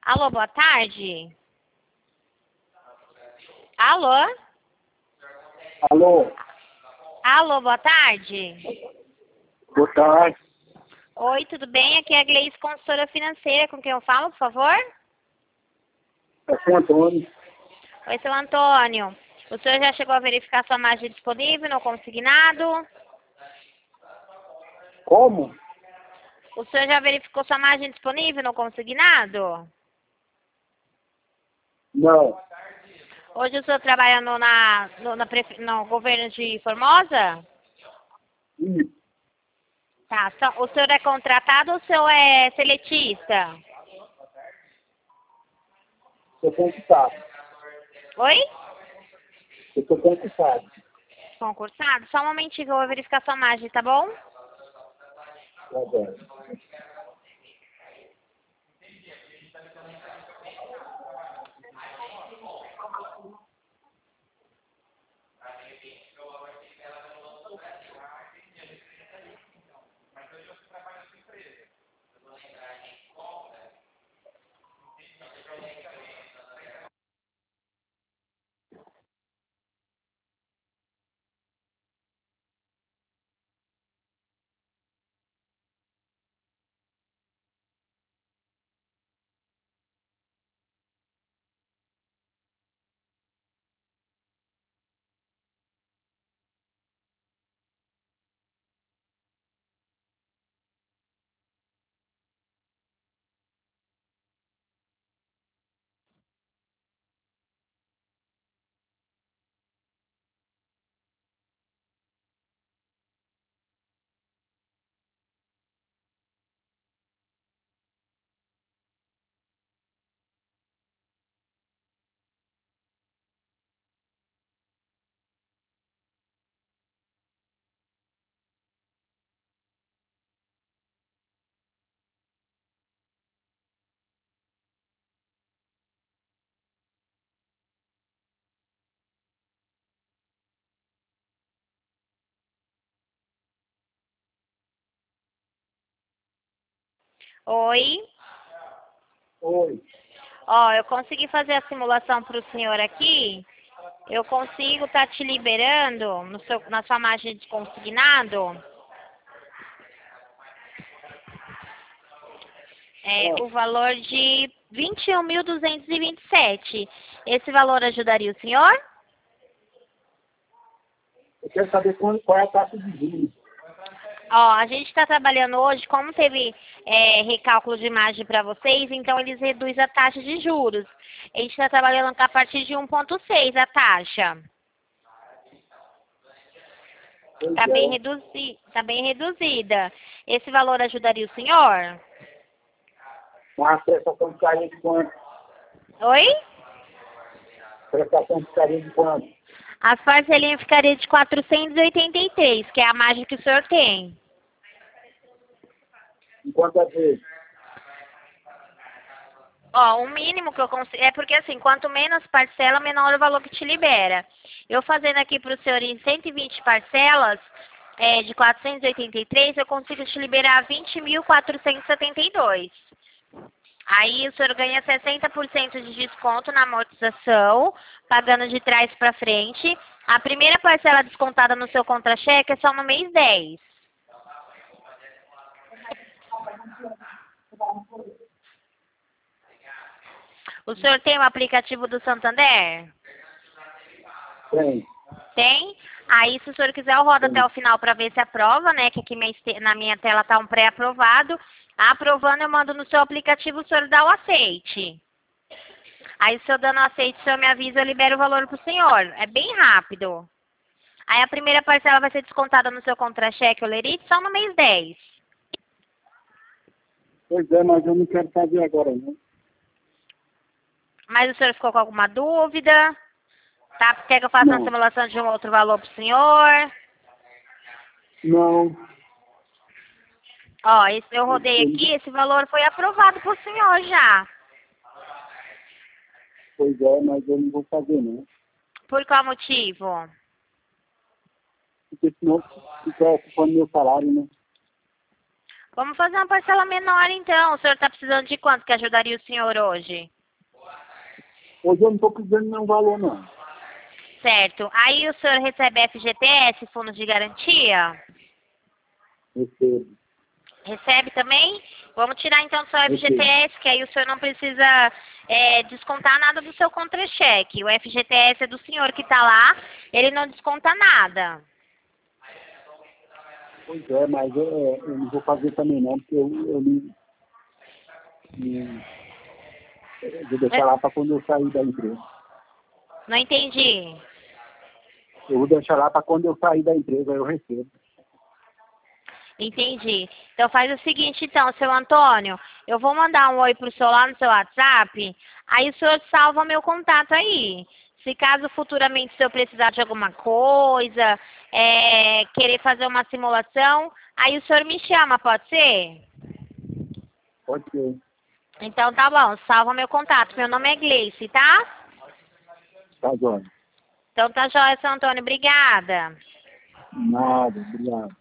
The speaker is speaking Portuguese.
Alô, boa tarde. Alô? Alô, Alô, boa tarde. boa tarde. Oi, tudo bem? Aqui é a Gleice, consultora financeira. Com quem eu falo, por favor? É São Antônio. Oi, seu Antônio. O senhor já chegou a verificar sua margem disponível no consignado? Como? O senhor já verificou sua margem disponível no consignado? Não. Hoje o senhor trabalha no governo de Formosa? Isso. Tá. O senhor é contratado ou o senhor é seletista? Sou concursado. Oi? Eu sou concursado. Concursado? Só um momentinho que eu vou verificar sua margem, tá bom? Tá bom. Oi? Oi. Ó, eu consegui fazer a simulação para o senhor aqui. Eu consigo estar te liberando na sua margem de consignado o valor de 21.227. Esse valor ajudaria o senhor? Eu quero saber qual é a taxa de juros. Ó, a gente está trabalhando hoje, como teve recálculo de margem para vocês, então eles reduzem a taxa de juros. A gente está trabalhando a partir de 1,6 a taxa. Pois Está é. tá bem reduzida. Esse valor ajudaria o senhor? Uma prestação ficaria de quanto? Oi? Prestação ficaria de quanto? As parcelinhas ficariam de 483, que é a margem que o senhor tem. Em quantas vezes? Ó, o mínimo que eu consigo... É porque, assim, quanto menos parcela, menor o valor que te libera. Eu fazendo aqui para o senhor em 120 parcelas de 483, eu consigo te liberar 20.472. Aí o senhor ganha 60% de desconto na amortização, pagando de trás para frente. A primeira parcela descontada no seu contra-cheque é só no mês 10. O senhor tem o aplicativo do Santander? Tem. Tem? Aí, se o senhor quiser, eu rodo até Tem. o final para ver se aprova, né? Que aqui na minha tela tá um pré-aprovado. Aprovando, eu mando no seu aplicativo, o senhor dá o aceite. Aí, se eu dando o aceite, o senhor me avisa, eu libero o valor pro senhor. É bem rápido. Aí, a primeira parcela vai ser descontada no seu contra-cheque ou lerite só no mês 10. Pois é, mas eu não quero fazer agora, não. Mas o senhor ficou com alguma dúvida? Tá? Quer que eu faça uma Não. simulação de um outro valor pro senhor? Não. Ó, eu rodei aqui, esse valor foi aprovado pro senhor já. Pois é, mas eu não vou fazer, não. Por qual motivo? Porque senão fica ocupando meu salário, né? Vamos fazer uma parcela menor, então. O senhor está precisando de quanto que ajudaria o senhor hoje? Hoje eu não estou precisando de nenhum valor, não. Certo. Aí o senhor recebe FGTS, Fundo de Garantia? Recebo. Recebe também? Vamos tirar então só o Recebo. FGTS, que aí o senhor não precisa descontar nada do seu contra-cheque. O FGTS é do senhor que está lá, ele não desconta nada. Pois é, mas eu não vou fazer também não, porque eu vou deixar lá para quando eu sair da empresa. Não entendi. Eu vou deixar lá para quando eu sair da empresa, eu recebo. Entendi. Então faz o seguinte então, seu Antônio, eu vou mandar um oi pro senhor lá no seu WhatsApp, aí o senhor salva meu contato aí. Se caso futuramente o senhor precisar de alguma coisa, querer fazer uma simulação, aí o senhor me chama, pode ser? Pode ser. Então tá bom, salva meu contato. Meu nome é Gleice, tá? Tá, Jóia. Então tá jóia, seu Antônio. Obrigada. Nada, obrigado.